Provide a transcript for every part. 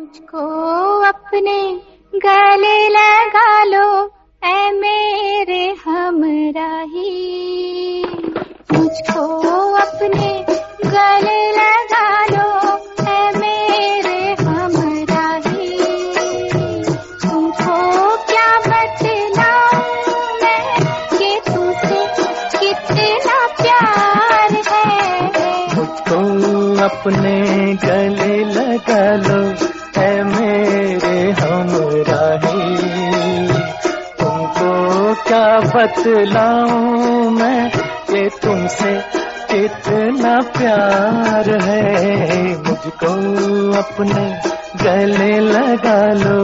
मुझको अपने गले लगा लो ऐ मेरे हमराही, मुझको अपने गले लगा लो ऐ मेरे हमराही। तुमको क्या बतलाऊं मैं कि तुमसे कितना प्यार है। मुझको अपने गले लगा लो ऐ मेरे हमराही। तुमको क्या बतलाऊं मैं कि तुमसे कितना प्यार है। मुझको अपने गले लगा लो।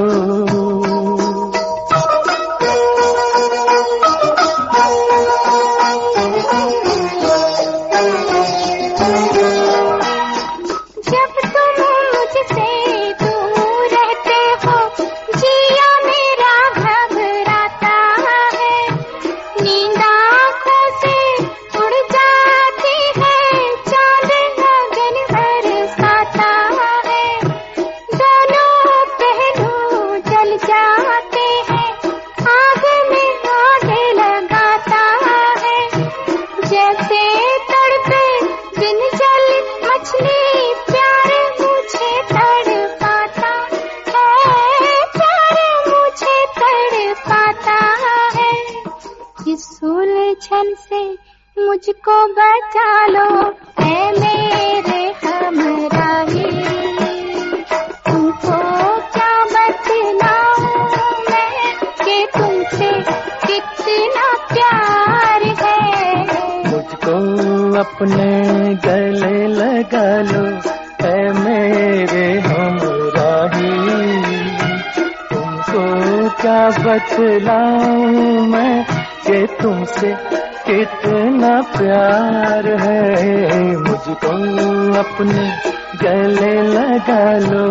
उलझन से मुझको बचा लो ऐ मेरे हमराही। तुमको क्या बतलाऊं मैं कि तुमसे कितना प्यार है। मुझको अपने गले लगा लो ऐ मेरे हमराही। तुमको क्या बतलाऊं मैं कि तुमसे कितना प्यार है। मुझको अपने गले लगा लो।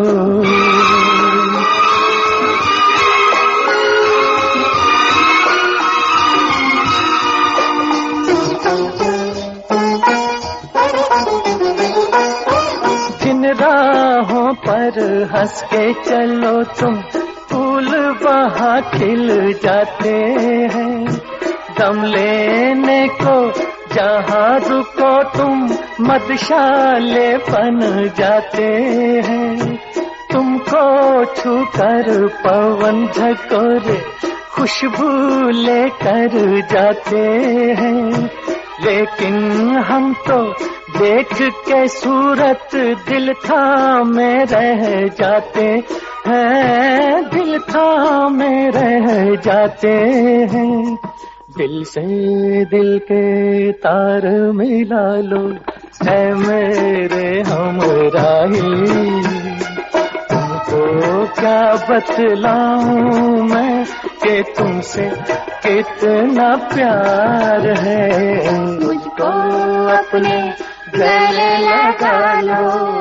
जिन राहों पर हंस के चलो तुम, फूल वहाँ खिल जाते हैं। दम लेने को जहाँ रुको तुम, मधुशाले बन जाते हैं। तुमको छूकर पवन झकोरे खुशबू लेकर जाते हैं। लेकिन हम तो देख के सूरत दिल थामे रह जाते हैं, दिल थामे रह जाते हैं। दिल से दिल के तार मिला लो ऐ मेरे हमराही। तुमको क्या बतलाऊं मैं कि तुमसे कितना प्यार है। मुझको अपने गले लगा लो।